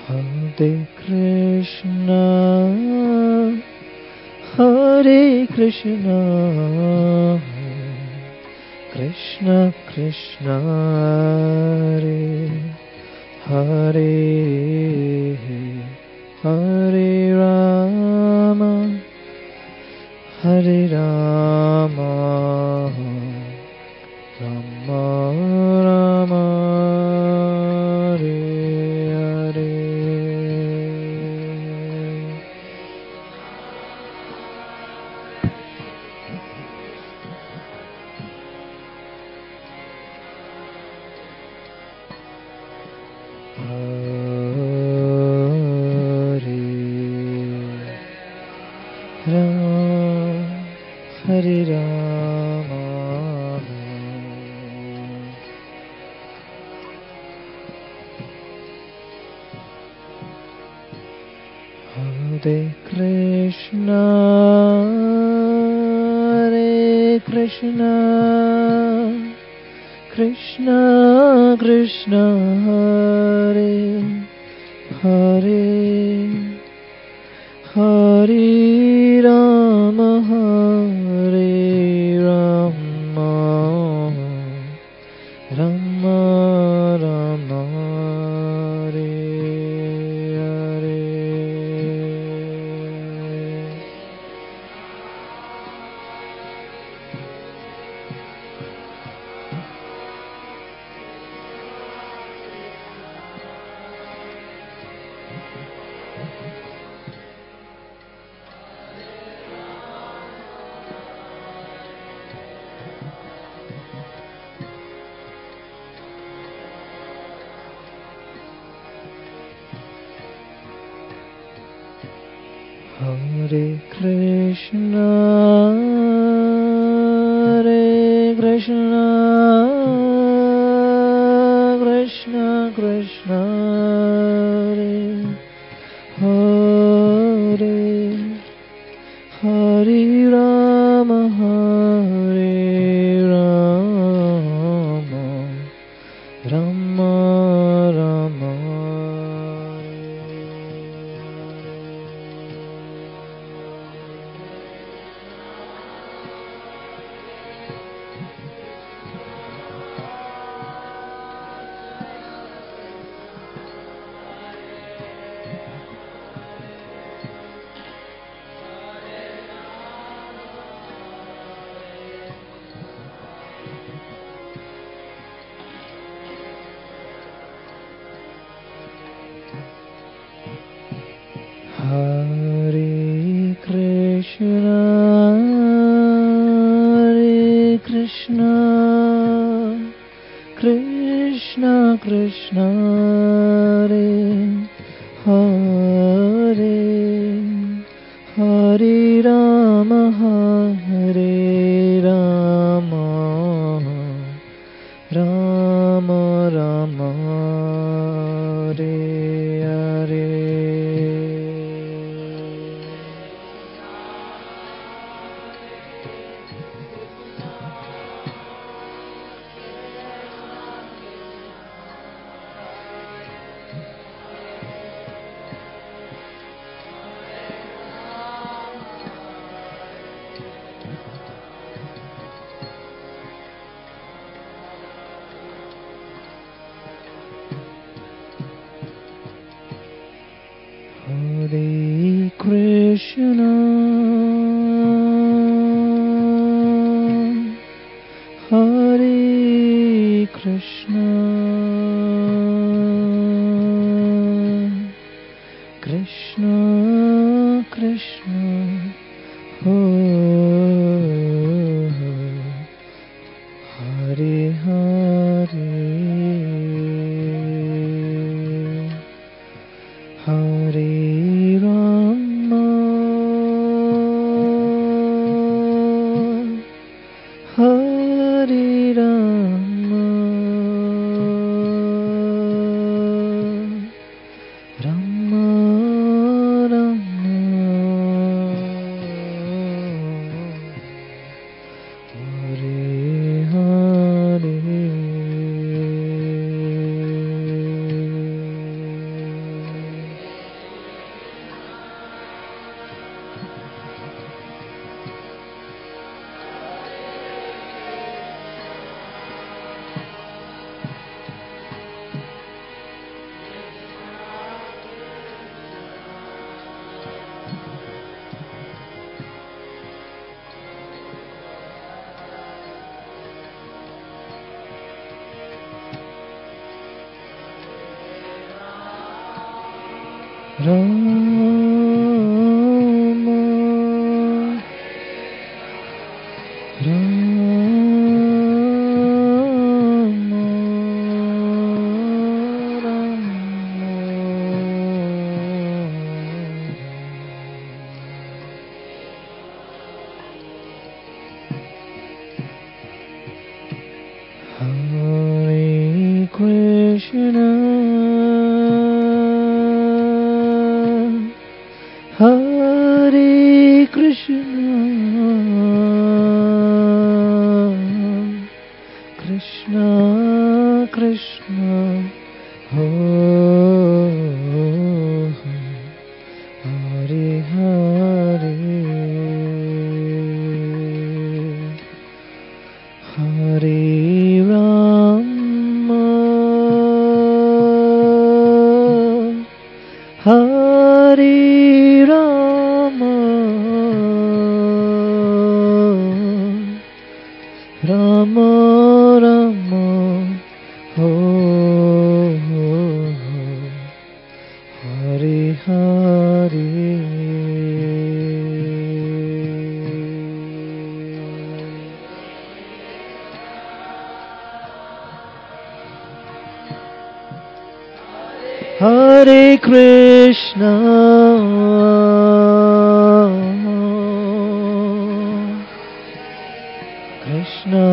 Hare Krishna, Hare Krishna, Krishna Krishna, Hare Hare Rama, Hare Rama, Rama Rama, Hare Hare. Hare Rama, Hare Krishna, Hare Krishna, Krishna Krishna, Hare Hare, Hare Rama, Hare Rama, Rama Rama, Hare Hare. Hare Krishna, Hare Krishna, Krishna Krishna, Hare Hare, Hare Rama, Hare Rama, Rama Rama. Hare Krishna, Hare Krishna, Krishna Krishna, Hare Hare Rama, Hare Rama, Rama Rama, Hare Hare. Hare Krishna, Hare Krishna, Krishna Krishna, Hare Hare, Hare Rama, Hare Rama, Rama, Rama, Hare Krishna, Hare Krishna, Krishna Krishna, Hare Hare, Hare Rama, Hare Rama, Rama Rama, Hare Hare. Hare Krishna, Krishna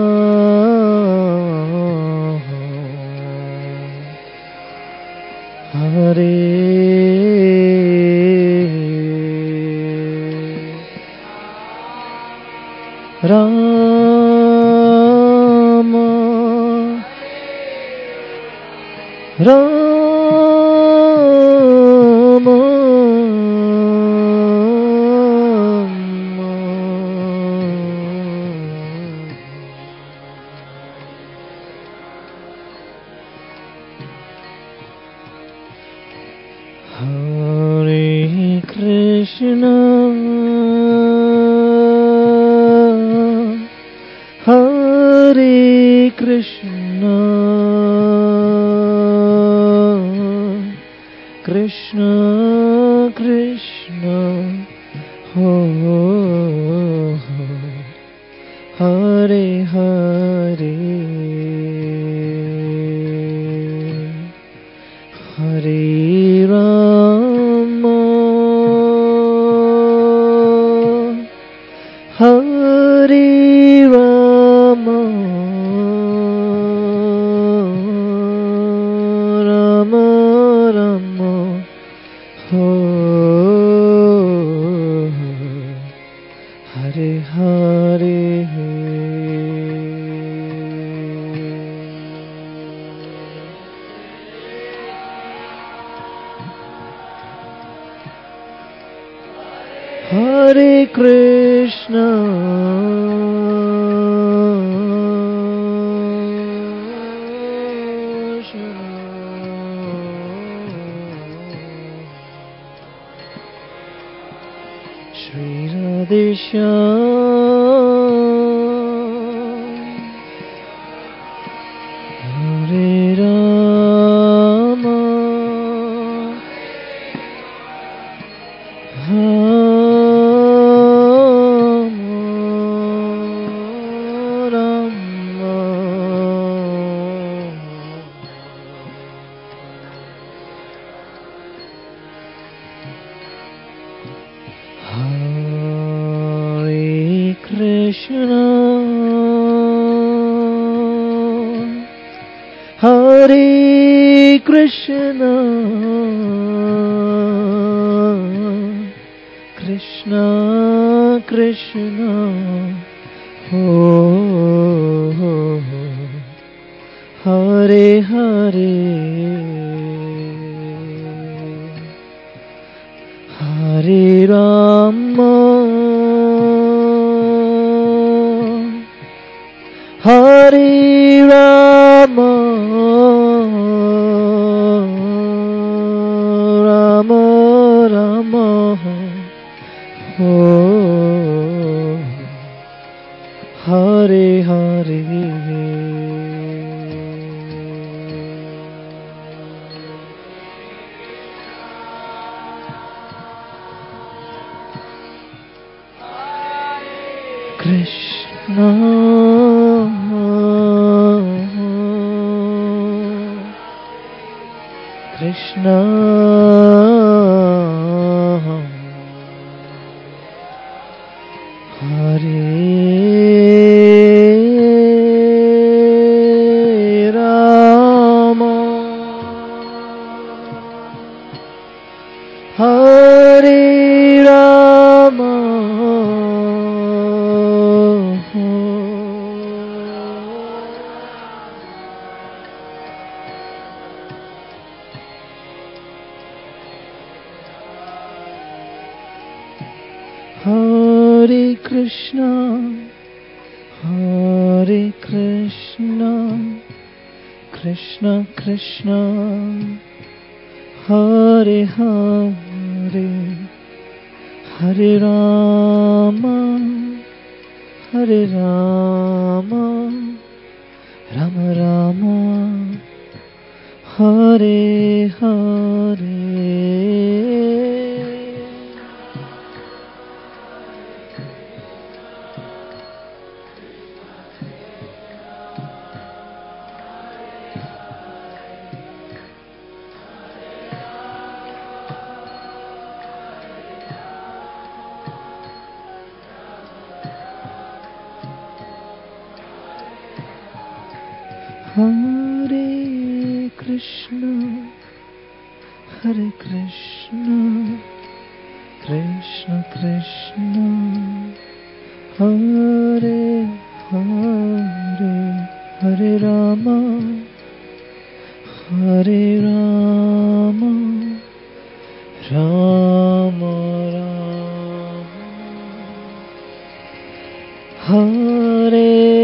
Hare Rama, Rama, Hare Krishna, Hare Krishna, Krishna Krishna, Hare Hare, Hare Rama, Hare Rama, Rama Rama, Hare Hare. Hare Krishna, Shri Radhe Shyam, Hare Rama, Hare Krishna, Hare Krishna, Krishna Krishna, Hare Hare, Hare Rama, Hare Rama, Rama Rama, Hare Hare. Krishna, Krishna, Hare Rama, Hare Rama, Hare Krishna, Hare Krishna, Krishna Krishna, Hare Hare, Hare Rama, Hare Rama, Rama Rama, Hare Hare. Hare Krishna, Hare Krishna, Krishna Krishna, Hare Hare, Hare Rama, Hare Rama, Rama Rama, Hare